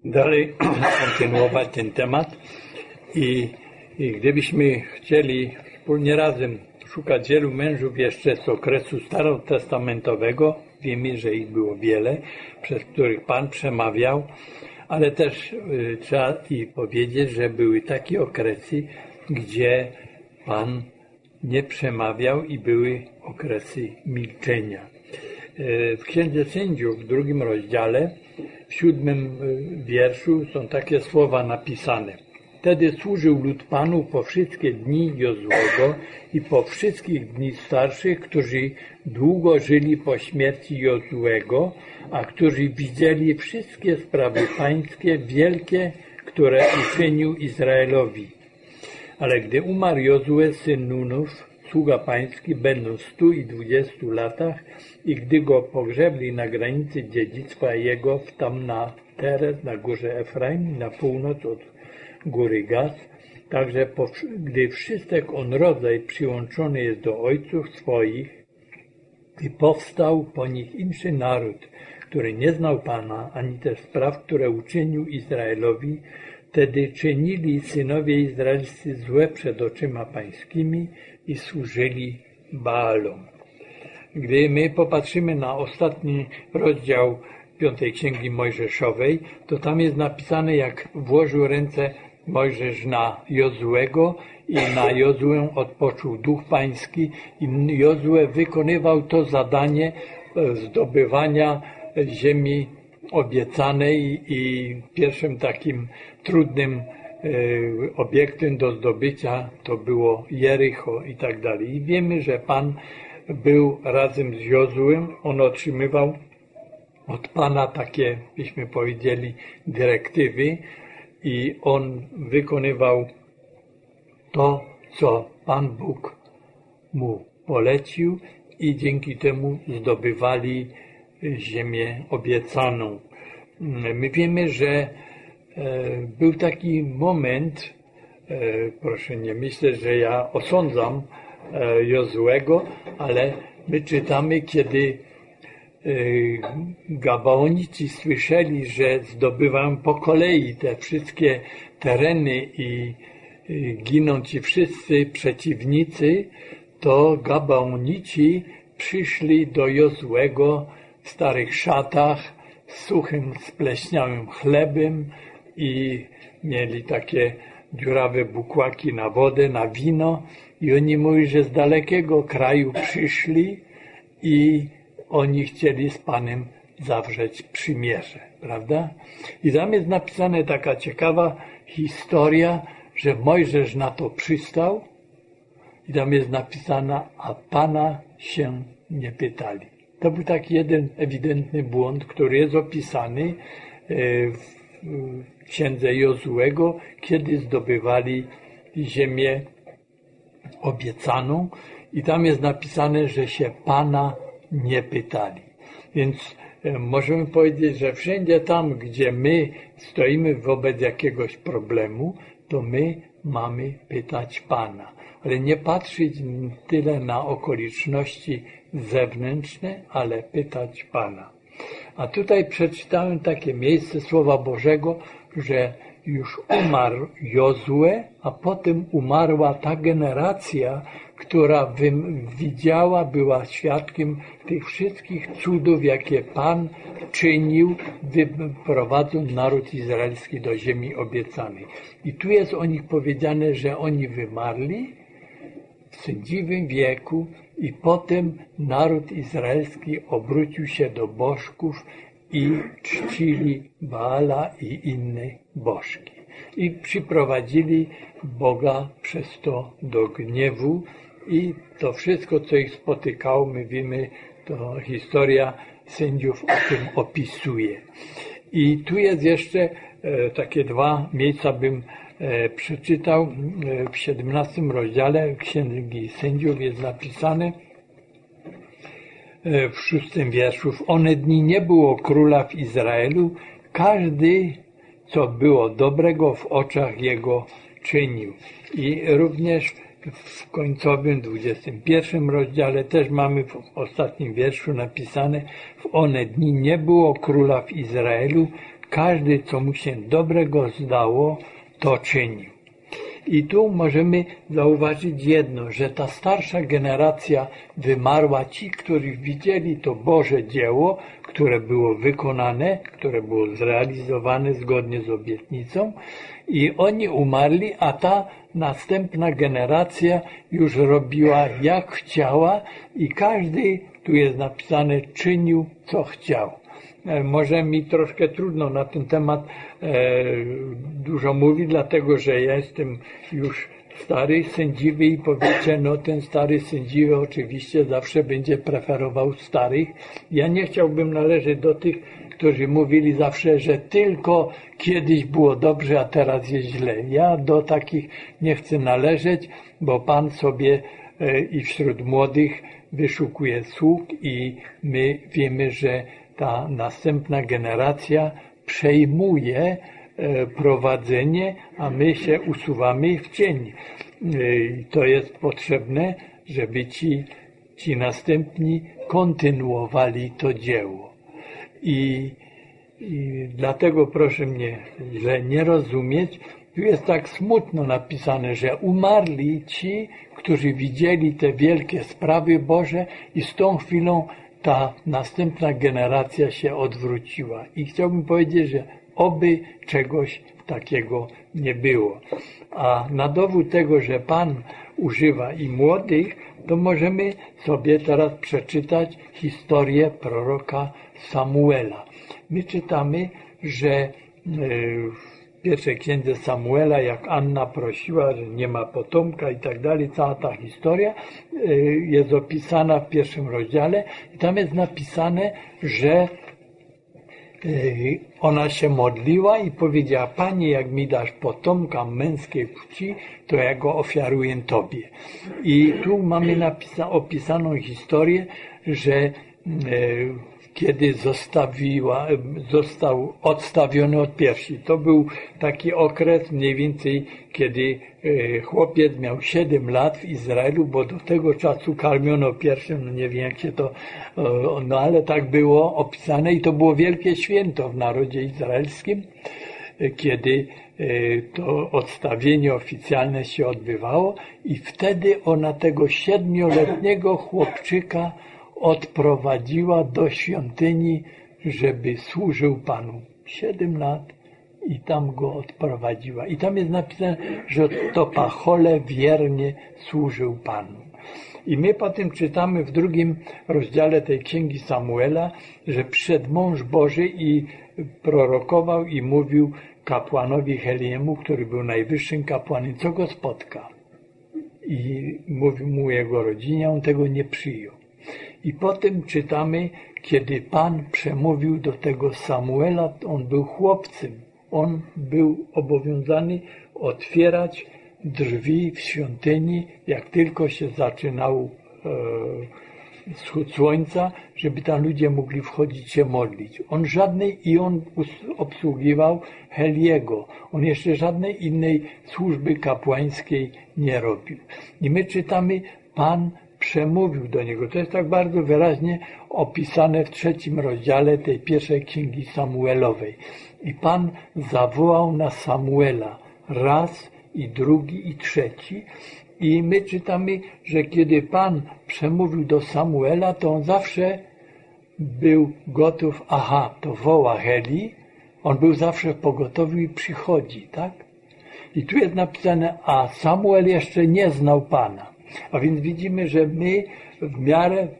dalej kontynuować ten temat i gdybyśmy chcieli wspólnie razem szukać wielu mężów jeszcze z okresu starotestamentowego, wiemy, że ich było wiele, przez których Pan przemawiał, ale też trzeba i powiedzieć, że były takie okresy, gdzie Pan nie przemawiał i były okresy milczenia. W Księdze Sędziów w 2 rozdziale, w 7 wierszu są takie słowa napisane. Wtedy służył lud Panu po wszystkie dni Jozłego i po wszystkich dni starszych, którzy długo żyli po śmierci Jozłego, a którzy widzieli wszystkie sprawy pańskie wielkie, które uczynił Izraelowi. Ale gdy umarł Jozue, syn Nunów, sługa pański, będąc 120 latach, i gdy go pogrzebli na granicy dziedzictwa jego, tam na Teret, na górze Efraim, na północ od góry Gaz, także gdy wszystek on rodzaj przyłączony jest do ojców swoich i powstał po nich inszy naród, który nie znał Pana, ani też spraw, które uczynił Izraelowi, wtedy czynili synowie izraelscy złe przed oczyma pańskimi i służyli Baalom. Gdy my popatrzymy na ostatni rozdział 5 Księgi Mojżeszowej, to tam jest napisane, jak włożył ręce Mojżesz na Jozłego i na Jozłę odpoczął Duch Pański i Jozue wykonywał to zadanie zdobywania ziemi obiecanej i pierwszym takim trudnym obiektem do zdobycia to było Jericho i tak dalej. I wiemy, że Pan był razem z Jozuem, on otrzymywał od Pana takie, byśmy powiedzieli, dyrektywy i on wykonywał to, co Pan Bóg mu polecił i dzięki temu zdobywali ziemię obiecaną. My wiemy, że był taki moment, proszę nie myśleć, że ja osądzam Jozłego, ale my czytamy, kiedy Gabaonici słyszeli, że zdobywają po kolei te wszystkie tereny i giną ci wszyscy przeciwnicy, to Gabaonici przyszli do Jozłego w starych szatach, z suchym, spleśniałym chlebem i mieli takie dziurawe bukłaki na wodę, na wino i oni mówili, że z dalekiego kraju przyszli i oni chcieli z Panem zawrzeć przymierze, prawda? I tam jest napisana taka ciekawa historia, że Mojżesz na to przystał i tam jest napisana, a Pana się nie pytali. To był taki jeden ewidentny błąd, który jest opisany w Księdze Jozuego, kiedy zdobywali ziemię obiecaną i tam jest napisane, że się Pana nie pytali. Więc możemy powiedzieć, że wszędzie tam, gdzie my stoimy wobec jakiegoś problemu, to my mamy pytać Pana. Ale nie patrzeć tyle na okoliczności zewnętrzne, ale pytać Pana. A tutaj przeczytałem takie miejsce Słowa Bożego, że już umarł Jozue, a potem umarła ta generacja, która widziała, była świadkiem tych wszystkich cudów, jakie Pan czynił, wyprowadząc naród izraelski do ziemi obiecanej. I tu jest o nich powiedziane, że oni wymarli w sędziwym wieku i potem naród izraelski obrócił się do bożków i czcili Baala i inne bożki. I przyprowadzili Boga przez to do gniewu i to wszystko, co ich spotykało, my wiemy, to historia sędziów o tym opisuje. I tu jest jeszcze takie 2 miejsca, bym przeczytał. W 17 rozdziale Księgi Sędziów jest napisane w 6 wierszu: w one dni nie było króla w Izraelu, każdy, co było dobrego w oczach jego, czynił. I również w końcowym 21 rozdziale też mamy w ostatnim wierszu napisane: w one dni nie było króla w Izraelu, każdy, co mu się dobrego zdało, to czynił. I tu możemy zauważyć jedno, że ta starsza generacja wymarła, ci, którzy widzieli to Boże dzieło, które było wykonane, które było zrealizowane zgodnie z obietnicą i oni umarli, a ta następna generacja już robiła jak chciała i każdy, tu jest napisane, czynił co chciał. Może mi troszkę trudno na ten temat dużo mówić, dlatego że ja jestem już stary, sędziwy i powiecie, no ten stary sędziwy oczywiście zawsze będzie preferował starych. Ja nie chciałbym należeć do tych, którzy mówili zawsze, że tylko kiedyś było dobrze, a teraz jest źle. Ja do takich nie chcę należeć, bo Pan sobie i wśród młodych wyszukuje sług i my wiemy, że ta następna generacja przejmuje prowadzenie, a my się usuwamy w cień. To jest potrzebne, żeby ci następni kontynuowali to dzieło. I dlatego proszę mnie źle nie rozumieć, tu jest tak smutno napisane, że umarli ci, którzy widzieli te wielkie sprawy Boże i z tą chwilą ta następna generacja się odwróciła. I chciałbym powiedzieć, że oby czegoś takiego nie było. A na dowód tego, że Pan używa i młodych, to możemy sobie teraz przeczytać historię proroka Samuela. My czytamy, że w pierwszej księdze Samuela, jak Anna prosiła, że nie ma potomka i tak dalej, cała ta historia jest opisana w pierwszym rozdziale i tam jest napisane, że ona się modliła i powiedziała: Panie, jak mi dasz potomka męskiej płci, to ja go ofiaruję Tobie. I tu mamy opisaną historię, że kiedy został odstawiony od piersi. To był taki okres mniej więcej, kiedy chłopiec miał 7 lat w Izraelu, bo do tego czasu karmiono piersią, no nie wiem jak się to, no ale tak było opisane i to było wielkie święto w narodzie izraelskim, kiedy to odstawienie oficjalne się odbywało i wtedy ona tego 7-letniego chłopczyka odprowadziła do świątyni, żeby służył Panu. 7 lat i tam go odprowadziła. I tam jest napisane, że to pachole wiernie służył Panu. I my potem czytamy w 2 rozdziale tej księgi Samuela, że przyszedł mąż Boży i prorokował i mówił kapłanowi Heliemu, który był najwyższym kapłanem, co go spotka. I mówił mu jego rodzinie, on tego nie przyjął. I potem czytamy, kiedy Pan przemówił do tego Samuela, on był chłopcem. On był obowiązany otwierać drzwi w świątyni, jak tylko się zaczynał wschód słońca, żeby tam ludzie mogli wchodzić się modlić. On obsługiwał Heliego. On jeszcze żadnej innej służby kapłańskiej nie robił. I my czytamy, Pan przemówił do niego. To jest tak bardzo wyraźnie opisane w 3 rozdziale tej pierwszej księgi Samuelowej. I Pan zawołał na Samuela raz i drugi i trzeci. I my czytamy, że kiedy Pan przemówił do Samuela, to on zawsze był gotów, to woła Heli, on był zawsze pogotowy i przychodzi, tak? I tu jest napisane, a Samuel jeszcze nie znał Pana. A więc widzimy, że my w miarę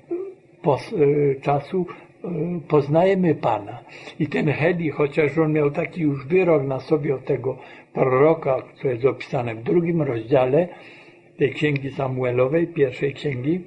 czasu poznajemy Pana. I ten Heli, chociaż on miał taki już wyrok na sobie od tego proroka, co jest opisane w 2 rozdziale tej księgi Samuelowej, pierwszej księgi,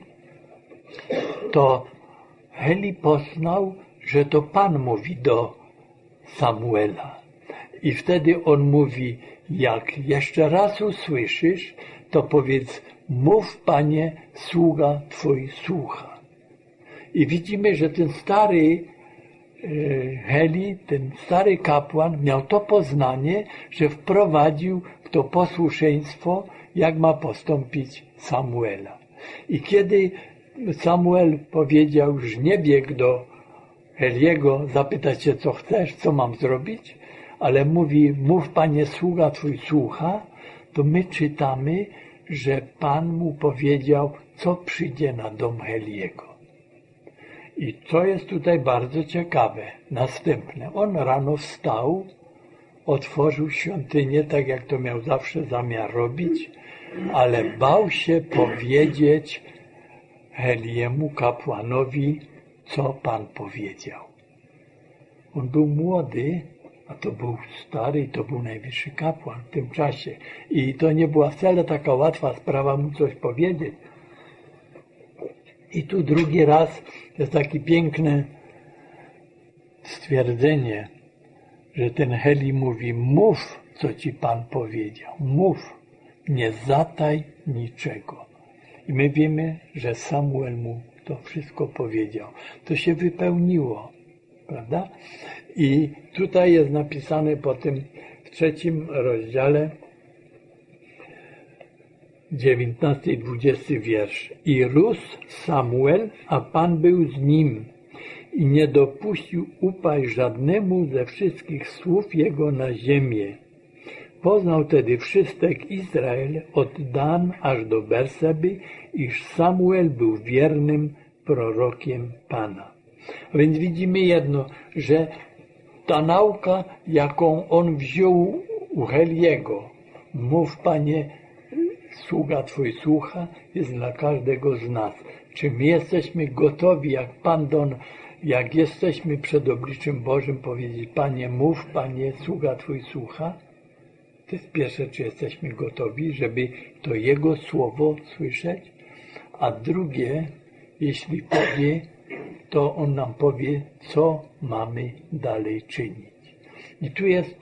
to Heli poznał, że to Pan mówi do Samuela. I wtedy on mówi, jak jeszcze raz usłyszysz, to powiedz, mów, Panie, sługa Twój słucha. I widzimy, że ten stary Heli, ten stary kapłan miał to poznanie, że wprowadził w to posłuszeństwo, jak ma postąpić Samuela. I kiedy Samuel powiedział, już nie biegł do Heliego zapytać się, co chcesz, co mam zrobić, ale mówi, mów Panie, sługa Twój słucha, to my czytamy, że Pan mu powiedział, co przyjdzie na dom Heliego. I co jest tutaj bardzo ciekawe, następne. On rano wstał, otworzył świątynię, tak jak to miał zawsze zamiar robić, ale bał się powiedzieć Heliemu, kapłanowi, co Pan powiedział. On był młody, a to był stary, to był najwyższy kapłan w tym czasie. I to nie była wcale taka łatwa sprawa mu coś powiedzieć. I tu drugi raz jest takie piękne stwierdzenie, że ten Heli mówi, mów, co ci Pan powiedział, mów, nie zataj niczego. I my wiemy, że Samuel mu to wszystko powiedział. To się wypełniło, prawda? I tutaj jest napisane potem w 3 rozdziale 19 i 20 wiersz. I rósł Samuel, a Pan był z nim i nie dopuścił upaść żadnemu ze wszystkich słów jego na ziemię. Poznał tedy wszystek Izrael od Dan aż do Berseby, iż Samuel był wiernym prorokiem Pana. A więc widzimy jedno, że ta nauka, jaką on wziął u Heliego, mów Panie, sługa Twój słucha, jest dla każdego z nas. Czy my jesteśmy gotowi, jak jesteśmy przed obliczem Bożym, powiedzieć, Panie, mów, Panie, sługa Twój słucha? To jest pierwsze, czy jesteśmy gotowi, żeby to Jego słowo słyszeć? A drugie, jeśli powie, to On nam powie, co mamy dalej czynić. I tu jest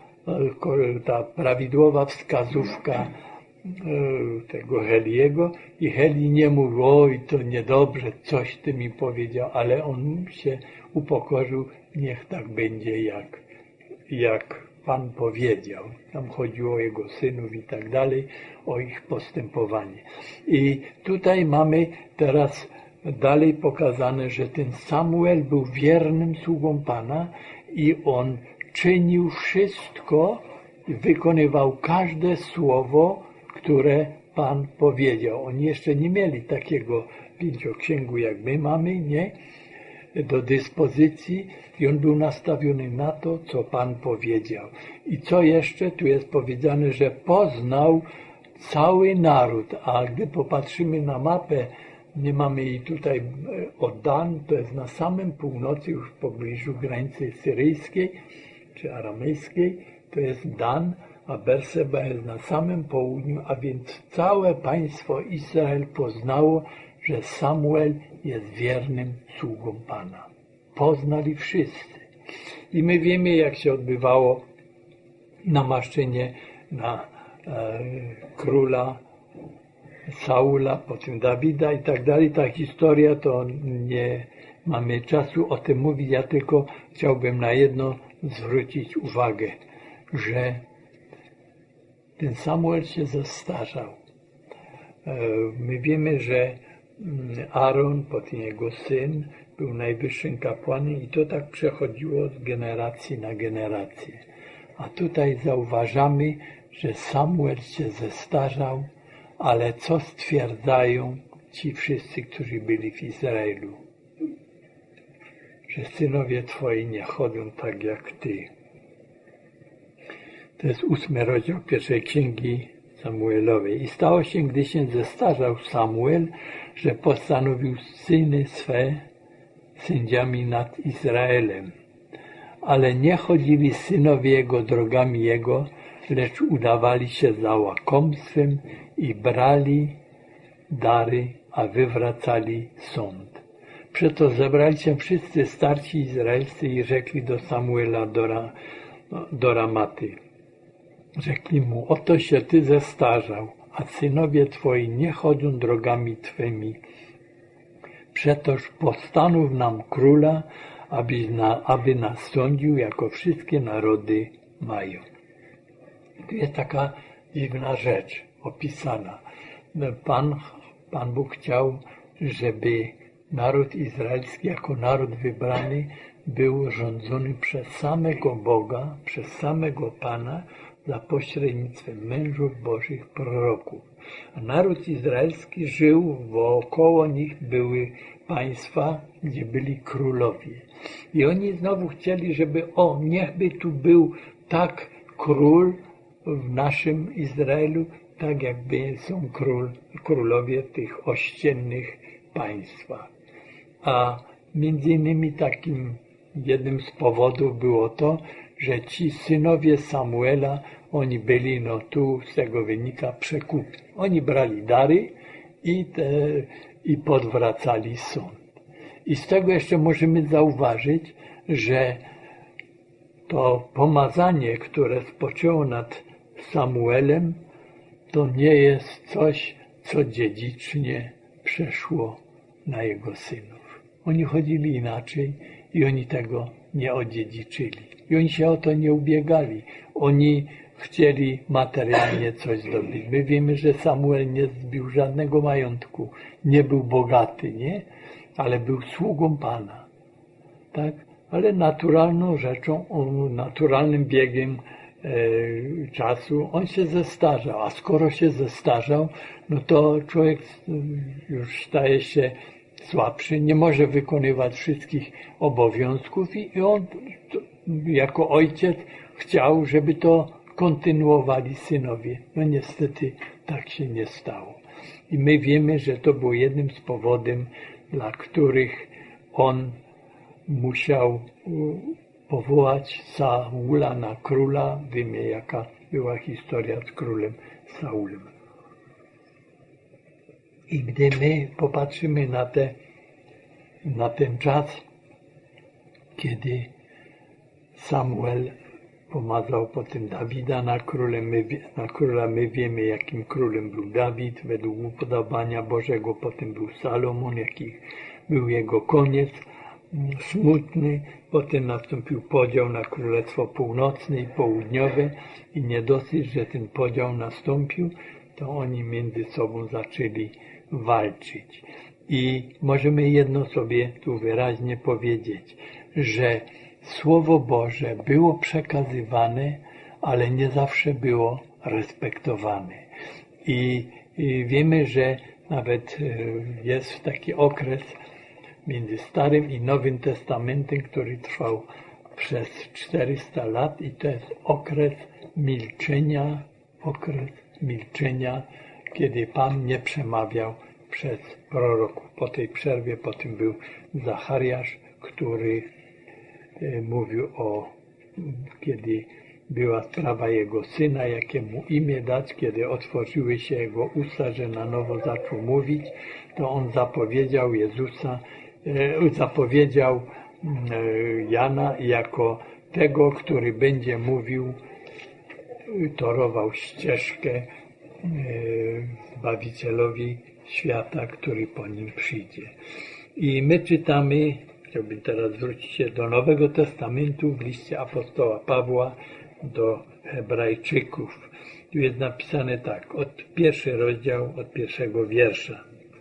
ta prawidłowa wskazówka tego Heliego i Heli nie mówił, oj, to niedobrze, coś Ty mi powiedział, ale on się upokorzył, niech tak będzie, jak Pan powiedział. Tam chodziło o jego synów i tak dalej, o ich postępowanie. I tutaj mamy teraz dalej pokazane, że ten Samuel był wiernym sługą Pana i on czynił wszystko, wykonywał każde słowo, które Pan powiedział. Oni jeszcze nie mieli takiego pięcioksięgu, jak my mamy, nie? Do dyspozycji i on był nastawiony na to, co Pan powiedział. I co jeszcze? Tu jest powiedziane, że poznał cały naród, a gdy popatrzymy na mapę, nie mamy jej tutaj od Dan, to jest na samym północy, już w pobliżu granicy syryjskiej czy aramejskiej, to jest Dan, a Berseba jest na samym południu, a więc całe państwo Izrael poznało, że Samuel jest wiernym sługą Pana. Poznali wszyscy. I my wiemy, jak się odbywało namaszczenie na króla Saula, potem Dawida i tak dalej. Ta historia, to nie mamy czasu o tym mówić, ja tylko chciałbym na jedno zwrócić uwagę, że ten Samuel się zestarzał. My wiemy, że Aaron, potem jego syn, był najwyższym kapłanem i to tak przechodziło z generacji na generację. A tutaj zauważamy, że Samuel się zestarzał, ale co stwierdzają ci wszyscy, którzy byli w Izraelu? Że synowie Twoi nie chodzą tak jak Ty. To jest 8 rozdział pierwszej księgi Samuelowej. I stało się, gdy się zestarzał Samuel, że postanowił syny swe sędziami nad Izraelem. Ale nie chodzili synowie jego drogami jego, lecz udawali się za łakomstwem i brali dary, a wywracali sąd. Przeto zebrali się wszyscy starsi izraelscy i rzekli do Samuela do Ramaty. Rzekli mu, oto się Ty zestarzał, a synowie Twoi nie chodzą drogami Twymi. Przetoż postanów nam króla, aby nas sądził, jako wszystkie narody mają. Tu jest taka dziwna rzecz opisana. Pan Bóg chciał, żeby naród izraelski jako naród wybrany był rządzony przez samego Boga, przez samego Pana za pośrednictwem mężów Bożych, proroków. A naród izraelski żył, wokoło nich były państwa, gdzie byli królowie. I oni znowu chcieli, żeby niechby tu był tak król w naszym Izraelu, tak jakby są królowie w tych ościennych państwach. A między innymi takim jednym z powodów było to, że ci synowie Samuela, oni byli, tu z tego wynika, przekupni. Oni brali dary i podwracali sąd. I z tego jeszcze możemy zauważyć, że to pomazanie, które spoczęło nad Samuelem, to nie jest coś, co dziedzicznie przeszło na jego synów. Oni chodzili inaczej i oni tego nie odziedziczyli. I oni się o to nie ubiegali. Oni chcieli materialnie coś zdobyć. My wiemy, że Samuel nie zbił żadnego majątku. Nie był bogaty, nie? Ale był sługą Pana. Tak? Ale naturalną rzeczą, naturalnym biegiem czasu on się zestarzał. A skoro się zestarzał, to człowiek już staje się słabszy, nie może wykonywać wszystkich obowiązków i on jako ojciec chciał, żeby to kontynuowali synowie. Niestety tak się nie stało. I my wiemy, że to było jednym z powodów, dla których on musiał powołać Saula na króla. Wiemy, jaka była historia z królem Saulem. I gdy my popatrzymy na ten czas, kiedy Samuel pomazał potem Dawida na króla, my wiemy, jakim królem był Dawid, według upodobania Bożego, potem był Salomon, jaki był jego koniec, smutny, potem nastąpił podział na Królestwo Północne i Południowe i nie dosyć, że ten podział nastąpił, to oni między sobą zaczęli walczyć. I możemy jedno sobie tu wyraźnie powiedzieć, że Słowo Boże było przekazywane, ale nie zawsze było respektowane. I wiemy, że nawet jest taki okres między Starym i Nowym Testamentem, który trwał przez 400 lat i to jest okres milczenia, kiedy Pan nie przemawiał przez proroków. Po tej przerwie potem był Zachariasz, który mówił kiedy była sprawa jego syna, jakiemu imię dać, kiedy otworzyły się jego usta, że na nowo zaczął mówić, to on zapowiedział Jana jako tego, który będzie mówił, torował ścieżkę Zbawicielowi świata, który po nim przyjdzie. I my czytamy, chciałbym teraz zwrócić się do Nowego Testamentu w liście apostoła Pawła do Hebrajczyków. Tu jest napisane tak, pierwszy rozdział, od pierwszego wiersza.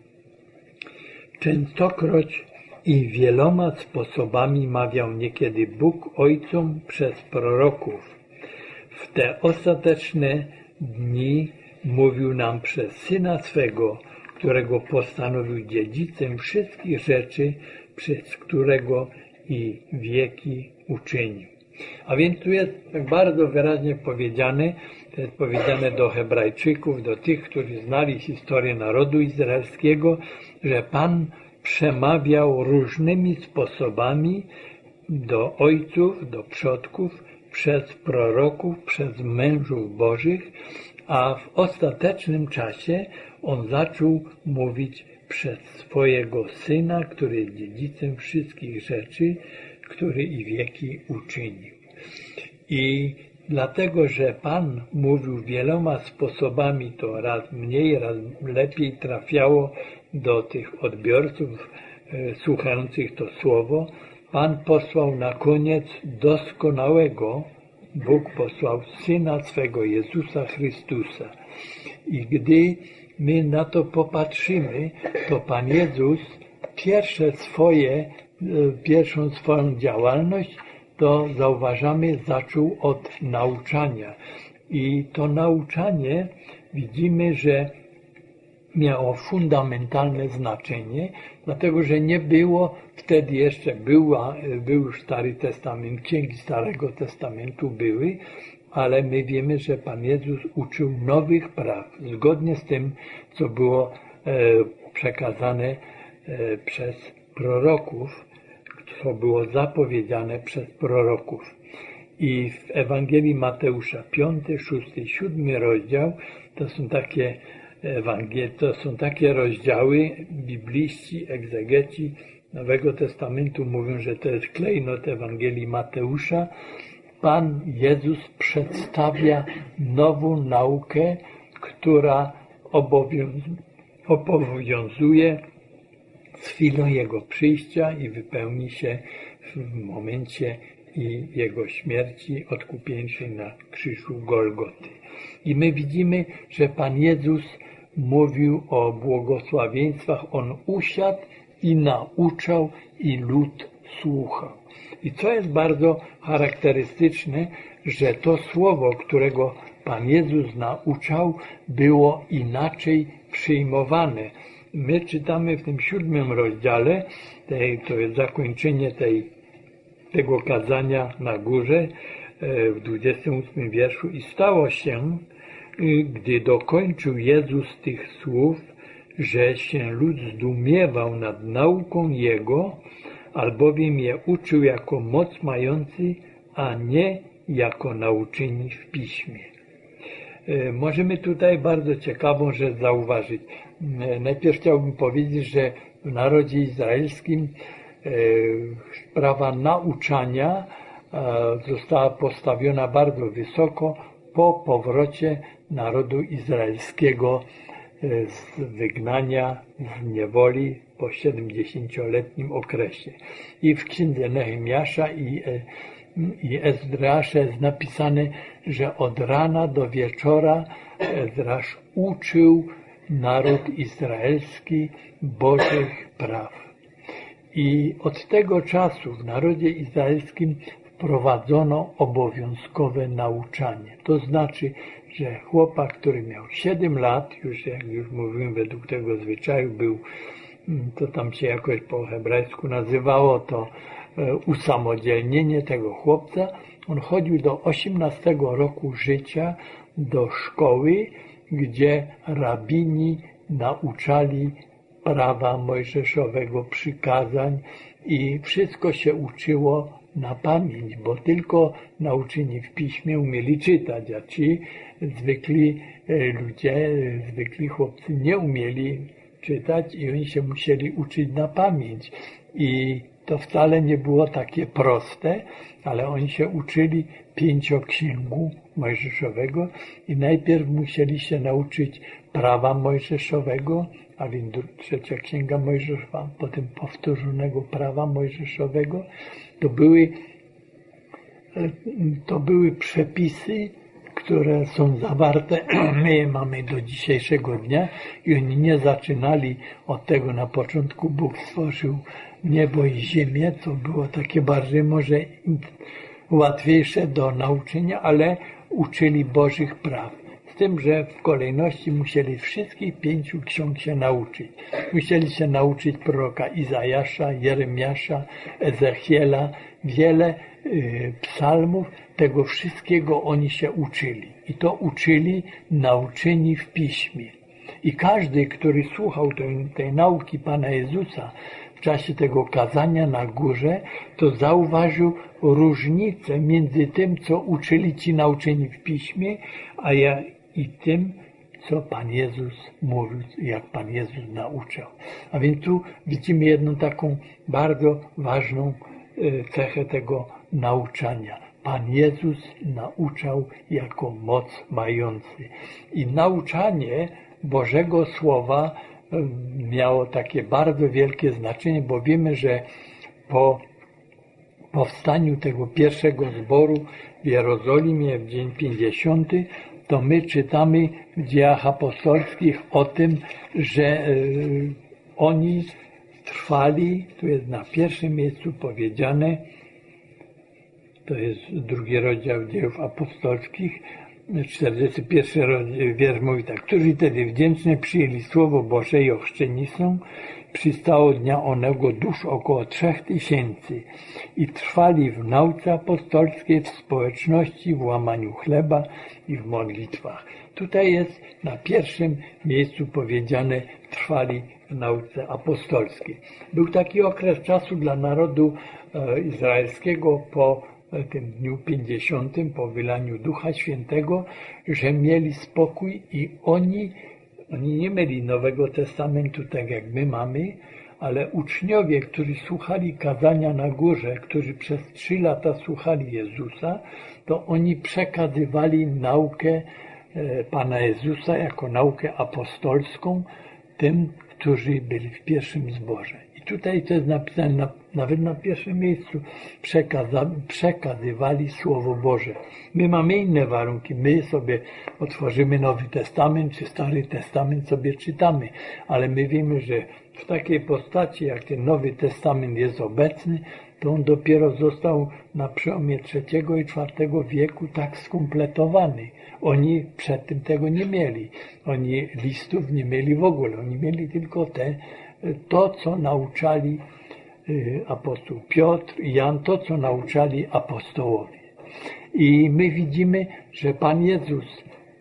Częstokroć i wieloma sposobami mawiał niekiedy Bóg ojcom przez proroków. W te ostateczne dni mówił nam przez Syna swego, którego postanowił dziedzicem wszystkich rzeczy, przez którego i wieki uczynił. A więc tu jest tak bardzo wyraźnie powiedziane, to jest powiedziane do Hebrajczyków, do tych, którzy znali historię narodu izraelskiego, że Pan przemawiał różnymi sposobami do ojców, do przodków, przez proroków, przez mężów bożych, a w ostatecznym czasie On zaczął mówić przez swojego Syna, który jest dziedzicem wszystkich rzeczy, który i wieki uczynił. I dlatego, że Pan mówił wieloma sposobami, to raz mniej, raz lepiej trafiało do tych odbiorców słuchających to słowo, Pan posłał na koniec doskonałego, Bóg posłał Syna swego, Jezusa Chrystusa. I gdy my na to popatrzymy, to Pan Jezus pierwszą swoją działalność to zauważamy zaczął od nauczania. I to nauczanie widzimy, że miało fundamentalne znaczenie, dlatego że nie było wtedy jeszcze, był już Stary Testament, księgi Starego Testamentu były, ale my wiemy, że Pan Jezus uczył nowych praw, zgodnie z tym, co było przekazane przez proroków, co było zapowiedziane przez proroków. I w Ewangelii Mateusza 5, 6, 7 rozdział to są takie rozdziały, bibliści, egzegeci Nowego Testamentu mówią, że to jest klejnot Ewangelii Mateusza. Pan Jezus przedstawia nową naukę, która obowiązuje z chwilą Jego przyjścia i wypełni się w momencie Jego śmierci odkupieńczej na krzyżu Golgoty. I my widzimy, że Pan Jezus mówił o błogosławieństwach. On usiadł i nauczał i lud słuchał. I co jest bardzo charakterystyczne, że to słowo, którego Pan Jezus nauczał, było inaczej przyjmowane. My czytamy w tym 7 rozdziale, to jest zakończenie tego kazania na górze, w 28 wierszu. I stało się, gdy dokończył Jezus tych słów, że się lud zdumiewał nad nauką Jego, albowiem je uczył jako moc mający, a nie jako nauczyni w Piśmie. Możemy tutaj bardzo ciekawą rzecz zauważyć. Najpierw chciałbym powiedzieć, że w narodzie izraelskim sprawa nauczania została postawiona bardzo wysoko po powrocie narodu izraelskiego z wygnania z niewoli po 70-letnim okresie. I w księdze Nehemiasza i Ezdrasza jest napisane, że od rana do wieczora Ezdrasz uczył naród izraelski Bożych praw. I od tego czasu w narodzie izraelskim wprowadzono obowiązkowe nauczanie. To znaczy, że chłopak, który miał 7 lat, jak już mówiłem, według tego zwyczaju był, to tam się jakoś po hebrajsku nazywało, to usamodzielnienie tego chłopca. On chodził do 18 roku życia do szkoły, gdzie rabini nauczali prawa mojżeszowego, przykazań i wszystko się uczyło na pamięć, bo tylko nauczeni w piśmie umieli czytać, a ci zwykli ludzie, zwykli chłopcy nie umieli czytać i oni się musieli uczyć na pamięć. I to wcale nie było takie proste, ale oni się uczyli 5 księgu mojżeszowego i najpierw musieli się nauczyć prawa mojżeszowego, a więc 3 księga Mojżeszowa, potem powtórzonego prawa mojżeszowego. To były przepisy, które są zawarte, my je mamy do dzisiejszego dnia i oni nie zaczynali od tego. Na początku Bóg stworzył niebo i ziemię, to było takie bardziej może łatwiejsze do nauczenia, ale uczyli Bożych praw. Z tym, że w kolejności musieli wszystkich 5 ksiąg się nauczyć. Musieli się nauczyć proroka Izajasza, Jeremiasza, Ezechiela, wiele psalmów. Tego wszystkiego oni się uczyli. I to uczyli nauczeni w Piśmie. I każdy, który słuchał tej nauki Pana Jezusa w czasie tego kazania na górze, to zauważył różnicę między tym, co uczyli ci nauczeni w Piśmie, i tym, co Pan Jezus mówił, jak Pan Jezus nauczał. A więc tu widzimy jedną taką bardzo ważną cechę tego nauczania. Pan Jezus nauczał jako moc mający. I nauczanie Bożego Słowa miało takie bardzo wielkie znaczenie, bo wiemy, że po powstaniu tego pierwszego zboru w Jerozolimie w dzień 50, to my czytamy w Dziejach Apostolskich o tym, że oni trwali, tu jest na pierwszym miejscu powiedziane, to jest 2 rozdział Dziejów Apostolskich, 41 wiersz mówi tak: którzy wtedy wdzięcznie przyjęli Słowo Boże i ochrzczeni są, przystało dnia onego dusz około 3000 i trwali w nauce apostolskiej, w społeczności, w łamaniu chleba i w modlitwach. Tutaj jest na pierwszym miejscu powiedziane: trwali w nauce apostolskiej. Był taki okres czasu dla narodu izraelskiego po tym dniu 50, po wylaniu Ducha Świętego, że mieli spokój i oni nie mieli Nowego Testamentu tak jak my mamy, ale uczniowie, którzy słuchali kazania na górze, którzy przez 3 lata słuchali Jezusa, to oni przekazywali naukę Pana Jezusa jako naukę apostolską tym, którzy byli w pierwszym zborze. I tutaj to jest napisane nawet na pierwszym miejscu: przekazywali Słowo Boże. My mamy inne warunki. My sobie otworzymy Nowy Testament czy Stary Testament, sobie czytamy, ale my wiemy, że w takiej postaci, jak ten Nowy Testament jest obecny, to on dopiero został na przełomie III i IV wieku tak skompletowany. Oni przed tym tego nie mieli. Oni listów nie mieli w ogóle. Oni mieli tylko to, co nauczali apostoł Piotr i Jan, to, co nauczali apostołowie. I my widzimy, że Pan Jezus,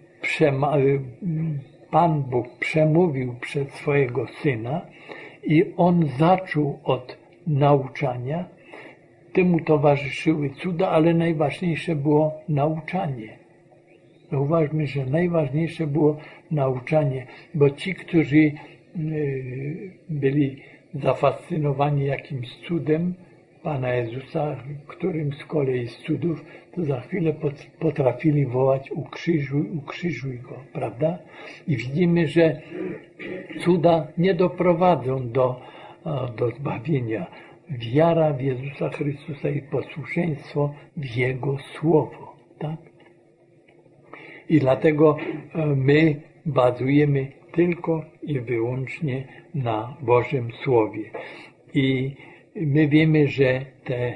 Pan Bóg przemówił przez swojego Syna i On zaczął od nauczania. Temu towarzyszyły cuda, ale najważniejsze było nauczanie. Zauważmy, że najważniejsze było nauczanie, bo ci, którzy byli zafascynowani jakimś cudem Pana Jezusa, którym z kolei z cudów, to za chwilę potrafili wołać: ukrzyżuj go, prawda? I widzimy, że cuda nie doprowadzą do zbawienia. Wiara w Jezusa Chrystusa i posłuszeństwo w Jego Słowo, tak? I dlatego my bazujemy tylko i wyłącznie na Bożym Słowie. I my wiemy, że te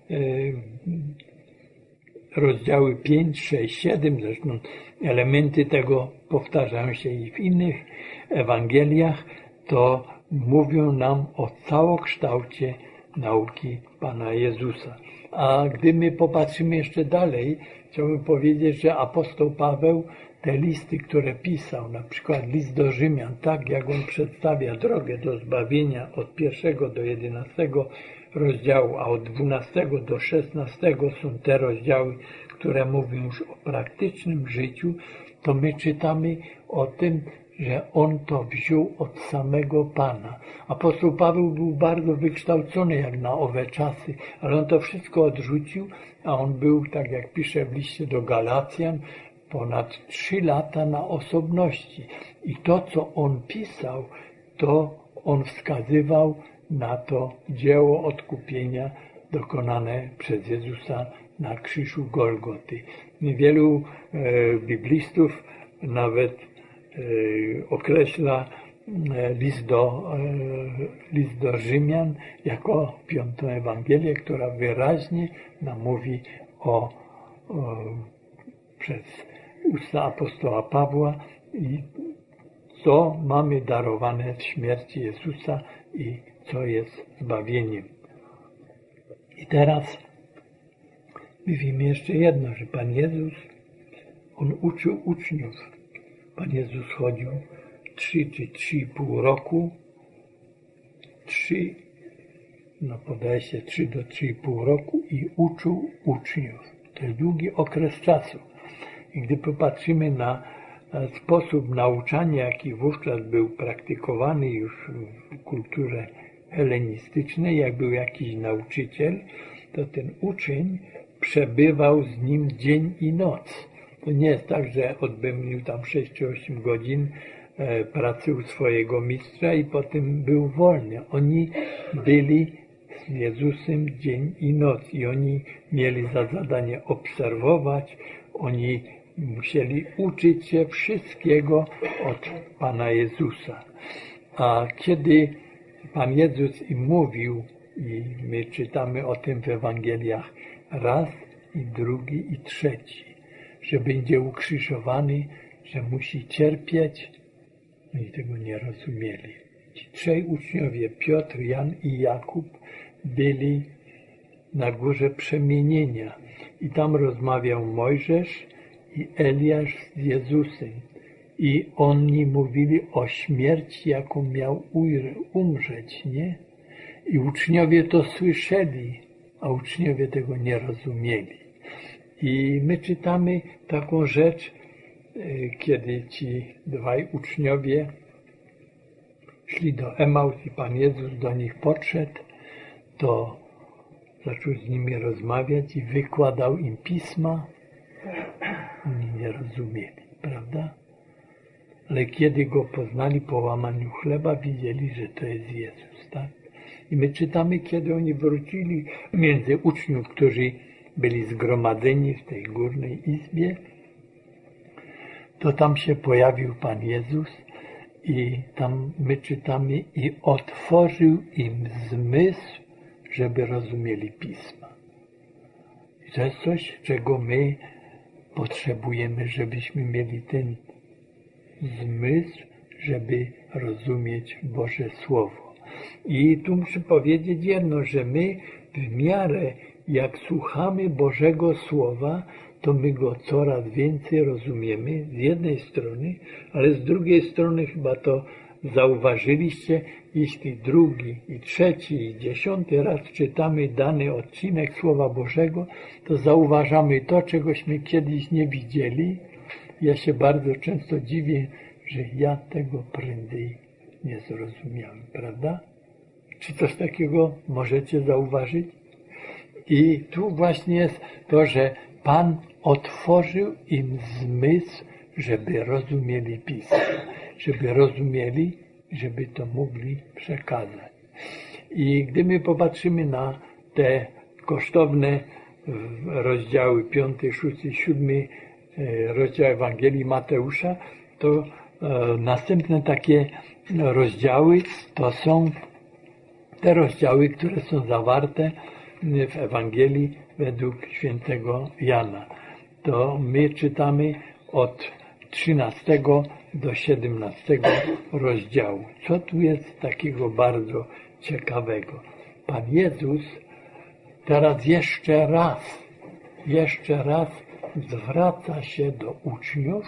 rozdziały 5, 6, 7, zresztą elementy tego powtarzają się i w innych Ewangeliach, to mówią nam o całokształcie nauki Pana Jezusa. A gdy my popatrzymy jeszcze dalej, chciałbym powiedzieć, że apostoł Paweł te listy, które pisał, na przykład list do Rzymian, tak jak on przedstawia drogę do zbawienia od 1 do 11 rozdziału, a od 12 do 16 są te rozdziały, które mówią już o praktycznym życiu, to my czytamy o tym, że on to wziął od samego Pana. Apostoł Paweł był bardzo wykształcony jak na owe czasy, ale on to wszystko odrzucił, a on był, tak jak pisze w liście do Galacjan, ponad 3 lata na osobności. I to, co on pisał, to on wskazywał na to dzieło odkupienia dokonane przez Jezusa na krzyżu Golgoty. Wielu biblistów nawet określa list do Rzymian jako 5. Ewangelię, która wyraźnie nam mówi przez usta apostoła Pawła i co mamy darowane w śmierci Jezusa i co jest zbawieniem. I teraz mówimy jeszcze jedno, że Pan Jezus, On uczył uczniów. Pan Jezus chodził 3 czy 3,5 roku, 3 do 3,5 roku i uczył uczniów. To jest długi okres czasu. I gdy popatrzymy na sposób nauczania, jaki wówczas był praktykowany już w kulturze helenistycznej, jak był jakiś nauczyciel, to ten uczeń przebywał z nim dzień i noc. To nie jest tak, że odbył tam 6 czy 8 godzin pracy u swojego mistrza i potem był wolny. Oni byli z Jezusem dzień i noc i oni mieli za zadanie obserwować, oni musieli uczyć się wszystkiego od Pana Jezusa. A kiedy Pan Jezus im mówił, i my czytamy o tym w Ewangeliach raz i drugi i trzeci, że będzie ukrzyżowany, że musi cierpieć. Oni tego nie rozumieli. Ci trzej uczniowie, Piotr, Jan i Jakub, byli na górze przemienienia i tam rozmawiał Mojżesz i Eliasz z Jezusem i oni mówili o śmierci, jaką miał umrzeć, nie? I uczniowie to słyszeli, a uczniowie tego nie rozumieli. I my czytamy taką rzecz, kiedy ci dwaj uczniowie szli do Emaus i Pan Jezus do nich podszedł, to zaczął z nimi rozmawiać i wykładał im pisma. Oni nie rozumieli, prawda? Ale kiedy Go poznali po łamaniu chleba, widzieli, że to jest Jezus, tak? I my czytamy, kiedy oni wrócili między uczniów, którzy byli zgromadzeni w tej górnej izbie, to tam się pojawił Pan Jezus i tam my czytamy i otworzył im zmysł, żeby rozumieli Pisma. I to jest coś, czego my potrzebujemy, żebyśmy mieli ten zmysł, żeby rozumieć Boże Słowo. I tu muszę powiedzieć jedno, że my w miarę jak słuchamy Bożego Słowa, to my Go coraz więcej rozumiemy z jednej strony, ale z drugiej strony chyba to zauważyliście, jeśli drugi i trzeci i 10 raz czytamy dany odcinek Słowa Bożego, to zauważamy to, czegośmy kiedyś nie widzieli. Ja się bardzo często dziwię, że ja tego prędzej nie zrozumiałem, prawda? Czy coś takiego możecie zauważyć? I tu właśnie jest to, że Pan otworzył im zmysł, żeby rozumieli Pismo, żeby rozumieli, żeby to mogli przekazać. I gdy my popatrzymy na te kosztowne rozdziały 5, 6, 7 rozdział Ewangelii Mateusza, to następne takie rozdziały to są te rozdziały, które są zawarte w Ewangelii według świętego Jana. To my czytamy od 13 do 17 rozdziału. Co tu jest takiego bardzo ciekawego? Pan Jezus teraz jeszcze raz zwraca się do uczniów,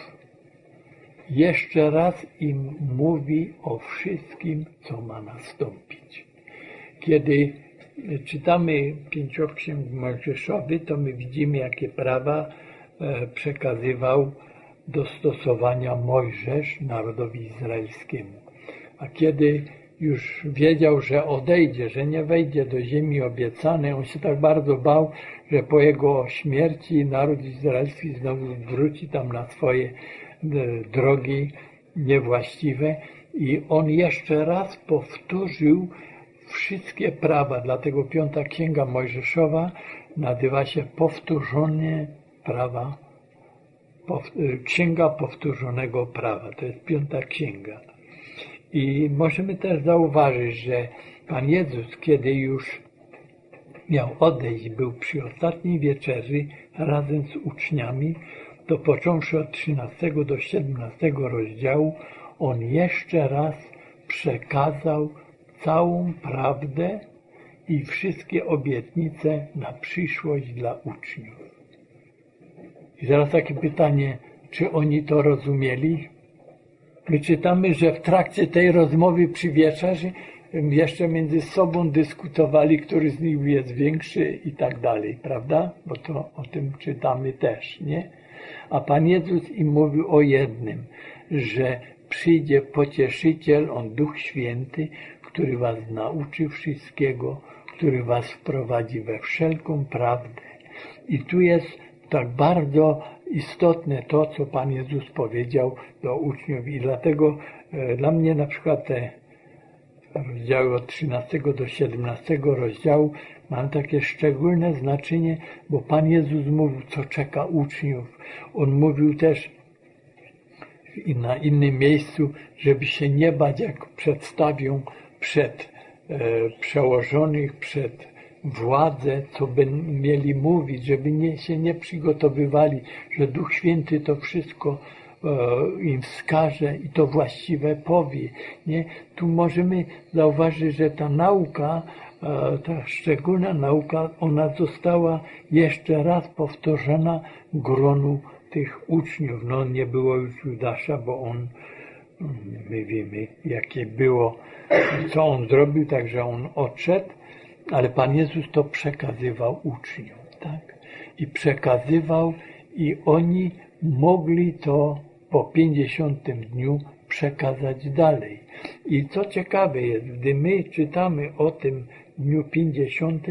jeszcze raz im mówi o wszystkim, co ma nastąpić. Kiedy czytamy Pięcioksięg Mojżeszowy, to my widzimy, jakie prawa przekazywał do stosowania Mojżesz narodowi izraelskiemu. A kiedy już wiedział, że odejdzie, że nie wejdzie do ziemi obiecanej, on się tak bardzo bał, że po jego śmierci naród izraelski znowu wróci tam na swoje drogi niewłaściwe i on jeszcze raz powtórzył wszystkie prawa, dlatego 5 Księga Mojżeszowa nazywa się powtórzone prawa, Księga Powtórzonego Prawa, to jest 5 Księga. I możemy też zauważyć, że Pan Jezus, kiedy już miał odejść, był przy ostatniej wieczerzy razem z uczniami, to począwszy od 13 do 17 rozdziału, On jeszcze raz przekazał całą prawdę i wszystkie obietnice na przyszłość dla uczniów. I teraz takie pytanie, czy oni to rozumieli? My czytamy, że w trakcie tej rozmowy przy wieczerzy jeszcze między sobą dyskutowali, który z nich jest większy i tak dalej, prawda? Bo to o tym czytamy też, nie? A Pan Jezus im mówił o jednym, że przyjdzie Pocieszyciel, On Duch Święty, który was nauczy wszystkiego, który was wprowadzi we wszelką prawdę. I tu jest tak bardzo istotne to, co Pan Jezus powiedział do uczniów i dlatego dla mnie na przykład te rozdziały od 13 do 17 rozdziału mają takie szczególne znaczenie, bo Pan Jezus mówił, co czeka uczniów. On mówił też na innym miejscu, żeby się nie bać, jak przedstawią przed przełożonych przed władzę, co by mieli mówić, żeby się nie przygotowywali, że Duch Święty to wszystko im wskaże i to właściwe powie. Nie? Tu możemy zauważyć, że ta nauka, ta szczególna nauka, ona została jeszcze raz powtórzona gronu tych uczniów. No nie było już Judasza, bo on, my wiemy, jakie było, co on zrobił, także on odszedł, ale Pan Jezus to przekazywał uczniom, tak? I przekazywał i oni mogli to po 50 dniu przekazać dalej. I co ciekawe jest, gdy my czytamy o tym dniu 50,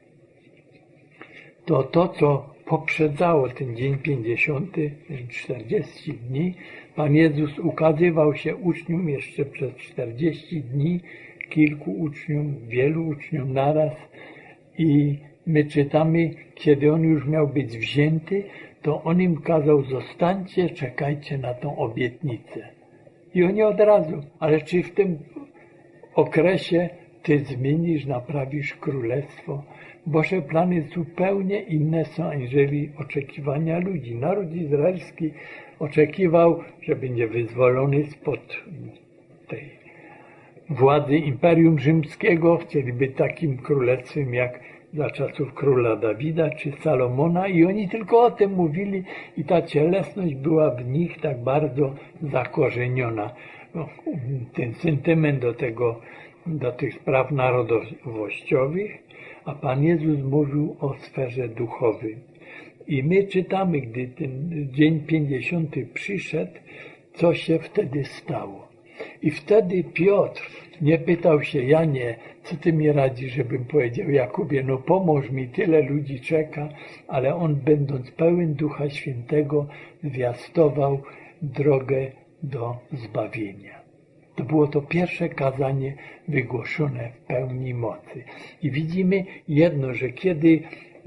to co poprzedzało ten dzień 50, 40 dni, Pan Jezus ukazywał się uczniom jeszcze przez 40 dni, kilku uczniom, wielu uczniom naraz i my czytamy, kiedy On już miał być wzięty, to On im kazał: zostańcie, czekajcie na tą obietnicę. I oni od razu: ale czy w tym okresie Ty zmienisz, naprawisz królestwo? Boże plany zupełnie inne są aniżeli oczekiwania ludzi. Naród izraelski oczekiwał, że będzie wyzwolony spod tej władzy Imperium Rzymskiego. Chcieli być takim królestwem jak za czasów króla Dawida czy Salomona i oni tylko o tym mówili i ta cielesność była w nich tak bardzo zakorzeniona. No, ten sentyment do tych spraw narodowościowych, a Pan Jezus mówił o sferze duchowej. I my czytamy, gdy ten dzień 50 przyszedł, co się wtedy stało. I wtedy Piotr nie pytał się: Janie, co ty mi radzisz, żebym powiedział Jakubie, no pomóż mi, tyle ludzi czeka, ale on, będąc pełen Ducha Świętego, zwiastował drogę do zbawienia. To było to pierwsze kazanie wygłoszone w pełni mocy. I widzimy jedno, że kiedy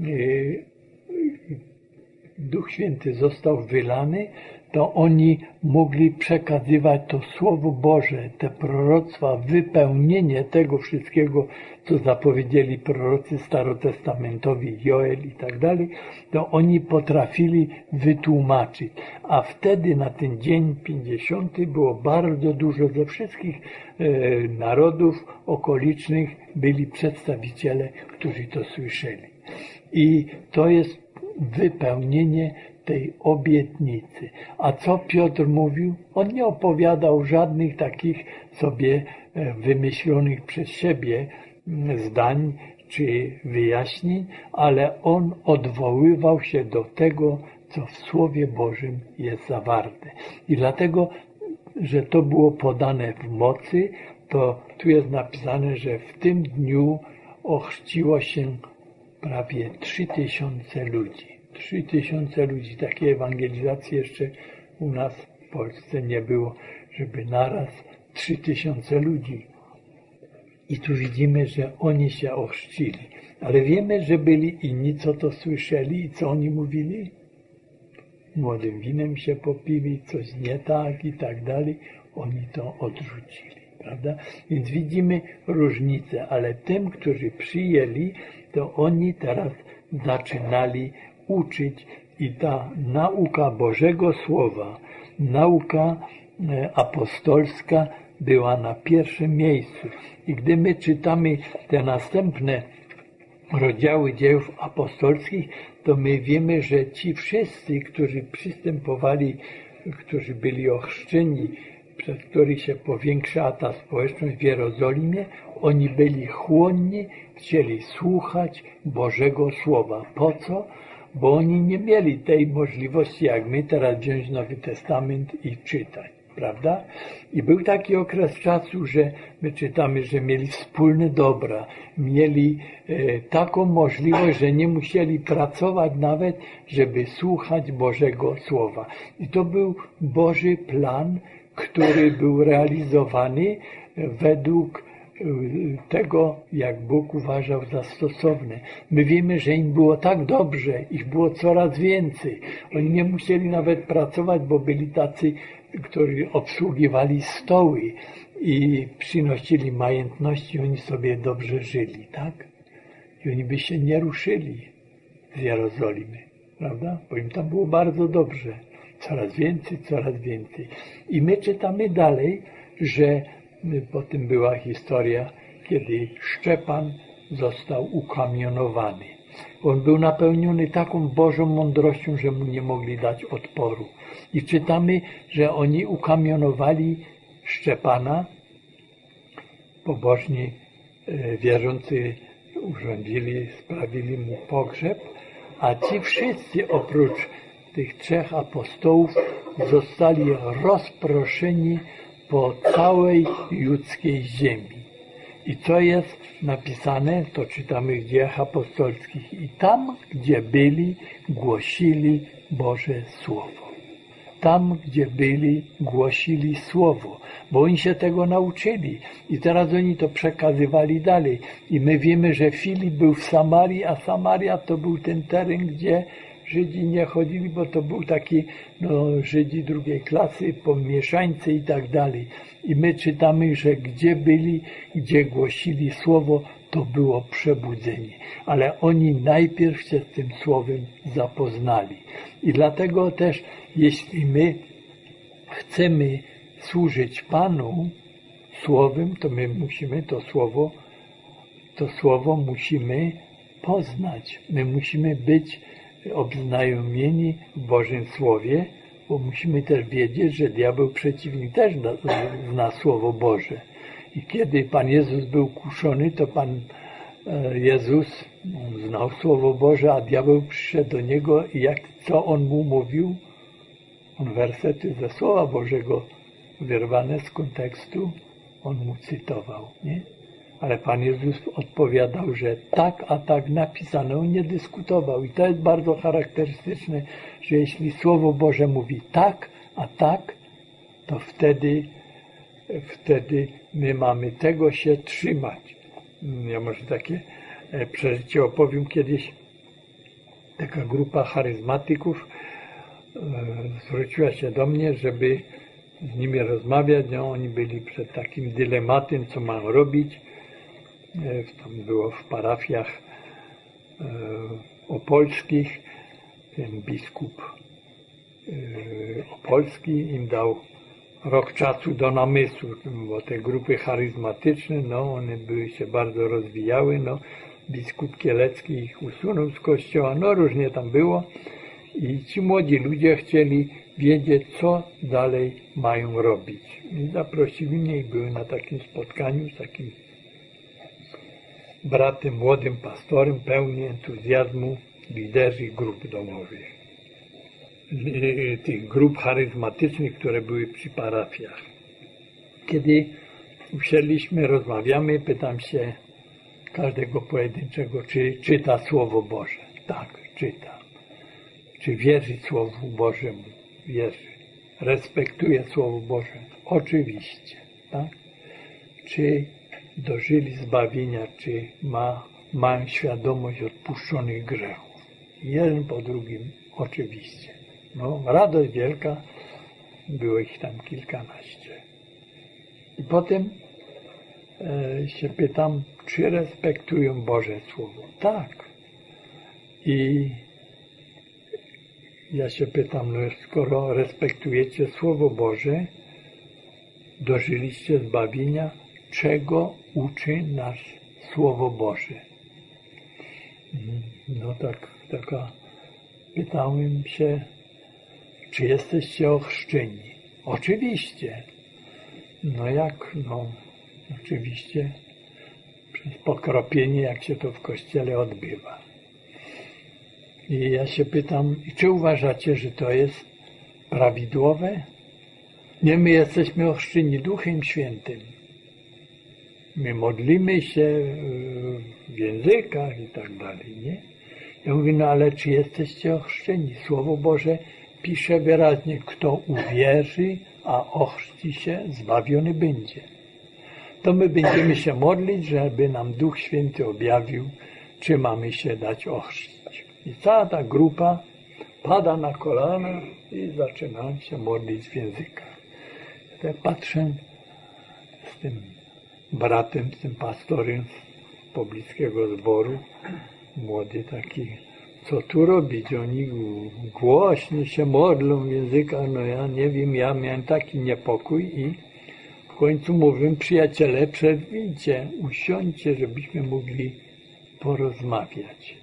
Duch Święty został wylany, to oni mogli przekazywać to Słowo Boże, te proroctwa, wypełnienie tego wszystkiego, co zapowiedzieli prorocy starotestamentowi, Joel i tak dalej, to oni potrafili wytłumaczyć. A wtedy na ten dzień 50 było bardzo dużo, ze wszystkich narodów okolicznych byli przedstawiciele, którzy to słyszeli. I to jest wypełnienie tej obietnicy. A co Piotr mówił? On nie opowiadał żadnych takich sobie wymyślonych przez siebie zdań czy wyjaśnień, ale on odwoływał się do tego, co w Słowie Bożym jest zawarte. I dlatego, że to było podane w mocy, to tu jest napisane, że w tym dniu ochrzciło się prawie 3000 ludzi. 3000 ludzi. Takiej ewangelizacji jeszcze u nas w Polsce nie było, żeby naraz 3000 ludzi. I tu widzimy, że oni się ochrzcili. Ale wiemy, że byli inni, co to słyszeli i co oni mówili. Młodym winem się popili, coś nie tak i tak dalej. Oni to odrzucili, prawda? Więc widzimy różnicę, ale tym, którzy przyjęli, to oni teraz zaczynali uczyć i ta nauka Bożego Słowa, nauka apostolska była na pierwszym miejscu. I gdy my czytamy te następne rozdziały dziejów apostolskich, to my wiemy, że ci wszyscy, którzy przystępowali, którzy byli ochrzczeni, przez których się powiększała ta społeczność w Jerozolimie, oni byli chłonni, chcieli słuchać Bożego Słowa. Po co? Bo oni nie mieli tej możliwości, jak my teraz wziąć Nowy Testament i czytać, prawda? I był taki okres czasu, że my czytamy, że mieli wspólne dobra, mieli taką możliwość, że nie musieli pracować nawet, żeby słuchać Bożego Słowa. I to był Boży plan, który był realizowany według tego, jak Bóg uważał za stosowne. My wiemy, że im było tak dobrze, ich było coraz więcej. Oni nie musieli nawet pracować, bo byli tacy, którzy obsługiwali stoły i przynosili majątności, oni sobie dobrze żyli, tak? I oni by się nie ruszyli z Jerozolimy, prawda? Bo im tam było bardzo dobrze. Coraz więcej, coraz więcej. I my czytamy dalej, że potem była historia, kiedy Szczepan został ukamionowany. On był napełniony taką Bożą mądrością, że mu nie mogli dać odporu. I czytamy, że oni ukamionowali Szczepana, pobożni wierzący urządzili, sprawili mu pogrzeb, a ci wszyscy oprócz tych 3 apostołów zostali rozproszeni po całej judzkiej ziemi. I co jest napisane, to czytamy w Dziejach Apostolskich. I tam, gdzie byli, głosili Boże Słowo. Tam, gdzie byli, głosili Słowo, bo oni się tego nauczyli i teraz oni to przekazywali dalej. I my wiemy, że Filip był w Samarii, a Samaria to był ten teren, gdzie Żydzi nie chodzili, bo to był taki, Żydzi drugiej klasy, pomieszańcy i tak dalej. I my czytamy, że gdzie byli, gdzie głosili Słowo, to było przebudzenie. Ale oni najpierw się z tym Słowem zapoznali. I dlatego też, jeśli my chcemy służyć Panu Słowem, to my musimy to Słowo musimy poznać. My musimy być obznajomieni w Bożym Słowie, bo musimy też wiedzieć, że diabeł przeciwnik też zna Słowo Boże. I kiedy Pan Jezus był kuszony, to Pan Jezus znał Słowo Boże, a diabeł przyszedł do Niego i co On mu mówił? On wersety ze Słowa Bożego wyrwane z kontekstu, on mu cytował, nie? Ale Pan Jezus odpowiadał, że tak, a tak napisane. On nie dyskutował. I to jest bardzo charakterystyczne, że jeśli Słowo Boże mówi tak, a tak, to wtedy my mamy tego się trzymać. Ja może takie przeżycie opowiem kiedyś. Taka grupa charyzmatyków zwróciła się do mnie, żeby z nimi rozmawiać. No, oni byli przed takim dylematem, co mają robić. Tam było w parafiach opolskich. Ten biskup opolski im dał rok czasu do namysłu, bo te grupy charyzmatyczne, one się bardzo rozwijały. Biskup Kielecki ich usunął z kościoła, różnie tam było. I ci młodzi ludzie chcieli wiedzieć, co dalej mają robić. I zaprosili mnie i były na takim spotkaniu z takim bratem, młodym pastorem, pełni entuzjazmu, liderzy grup domowych. Tych grup charyzmatycznych, które były przy parafiach. Kiedy usiedliśmy, rozmawiamy, pytam się każdego pojedynczego, czy czyta Słowo Boże. Tak, czyta. Czy wierzy Słowu Bożemu? Wierzy. Respektuje Słowo Boże? Oczywiście. Tak? Czy dożyli zbawienia? Czy mają świadomość odpuszczonych grzechów? Jeden po drugim oczywiście. Radość wielka, było ich tam kilkanaście. I potem się pytam, czy respektują Boże Słowo? Tak. I ja się pytam, skoro respektujecie Słowo Boże, dożyliście zbawienia, czego uczy nas Słowo Boże? Pytałem się, czy jesteście ochrzczeni? Oczywiście. Oczywiście przez pokropienie, jak się to w kościele odbywa. I ja się pytam, czy uważacie, że to jest prawidłowe? Nie, my jesteśmy ochrzczeni Duchem Świętym. My modlimy się w językach i tak dalej, nie? Ja mówię, ale czy jesteście ochrzczeni? Słowo Boże pisze wyraźnie, kto uwierzy, a ochrzci się, zbawiony będzie. To my będziemy się modlić, żeby nam Duch Święty objawił, czy mamy się dać ochrzcić. I cała ta grupa pada na kolana i zaczyna się modlić w językach. Ja tak patrzę, z tym bratem, z tym pastorem z pobliskiego zboru, młody taki, co tu robić? Oni głośno się modlą w językach, no ja nie wiem, ja miałem taki niepokój i w końcu mówię, przyjaciele, przedwijcie, usiądźcie, żebyśmy mogli porozmawiać.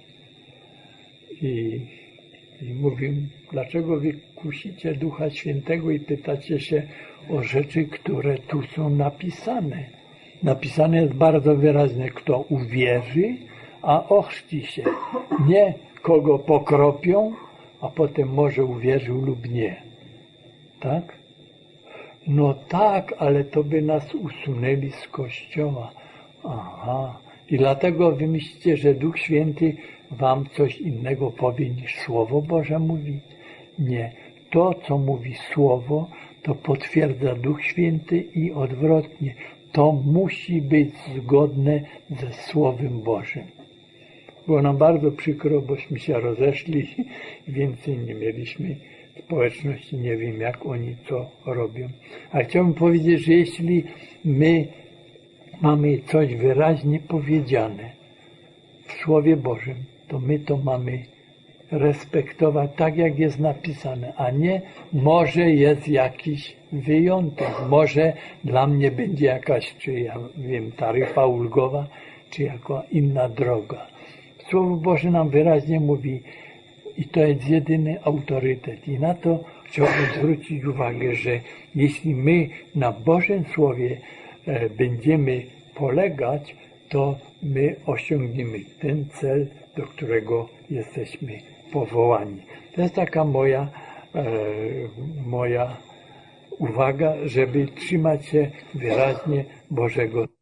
I mówię, dlaczego wy kusicie Ducha Świętego i pytacie się o rzeczy, które tu są napisane. Napisane jest bardzo wyraźnie, kto uwierzy, a ochrzci się. Nie kogo pokropią, a potem może uwierzył lub nie. Tak? No tak, ale to by nas usunęli z Kościoła. Aha. I dlatego wy myślicie, że Duch Święty wam coś innego powie niż Słowo Boże mówi? Nie. To, co mówi Słowo, to potwierdza Duch Święty i odwrotnie. To musi być zgodne ze Słowem Bożym. Było nam bardzo przykro, bośmy się rozeszli i więcej nie mieliśmy społeczności, nie wiem jak oni co robią. A chciałbym powiedzieć, że jeśli my mamy coś wyraźnie powiedziane w Słowie Bożym, to my to mamy respektować tak, jak jest napisane, a nie może jest jakiś wyjątek, może dla mnie będzie jakaś, czy ja wiem, taryfa ulgowa, czy jaka inna droga. Słowo Boże nam wyraźnie mówi i to jest jedyny autorytet. I na to chciałbym zwrócić uwagę, że jeśli my na Bożym Słowie będziemy polegać, to my osiągniemy ten cel, do którego jesteśmy powołani. To jest taka moja uwaga, żeby trzymać się wyraźnie Bożego